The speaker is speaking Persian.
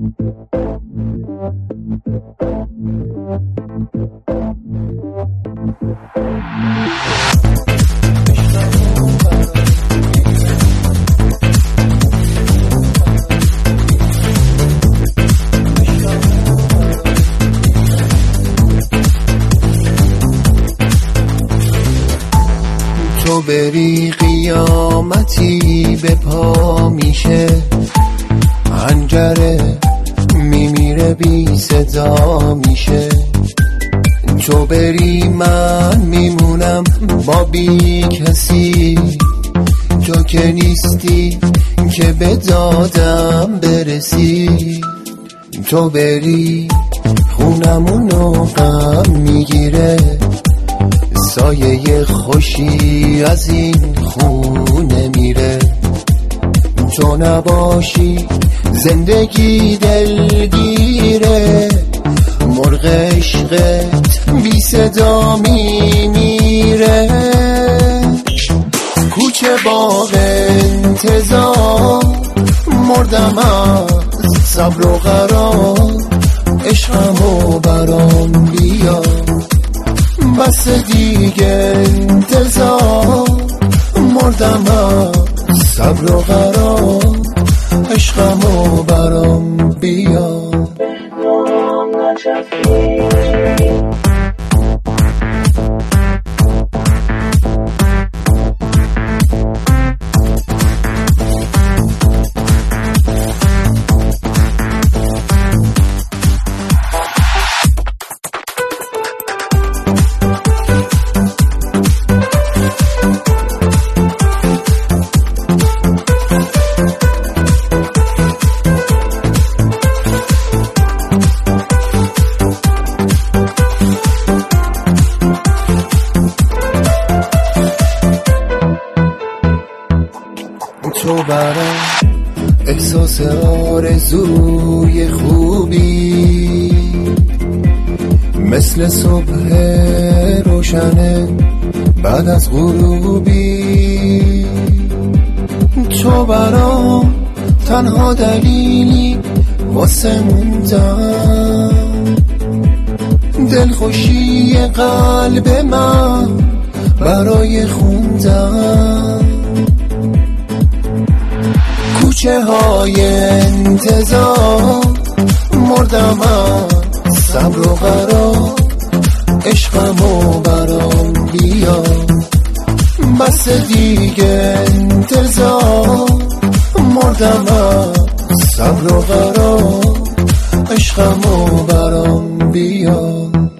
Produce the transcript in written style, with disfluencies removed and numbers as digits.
تو بری قیامتی به پا میشه، حنجره میمیره بی صدا میشه. تو بری من میمونم با بی کسی، تو که نیستی که به دادم برسی. تو بری خونمونو غم میگیره، سایه خوشی از این خونه میره. تو نباشی زندگی دلگیره، مرغ عشقت بی صدا میمیره. کوچه باغ انتظار مردم از صبر و قرار، عشقمو برام بیا بس دیگه انتظار. مردم از صبر و قرار، عشقمو برام بیا. تو برام احساس آرزوی خوبی، مثل صبح روشنه بعد از غروبی. تو برام تنها دلیلی واسه موندن، دلخوشی قلب من برای خوندن. کوچه های انتظار مردم از صبر و قرار، عشقمو برام بیا بس دیگه انتظار. مردم از صبر و قرار، عشقمو برام بیا.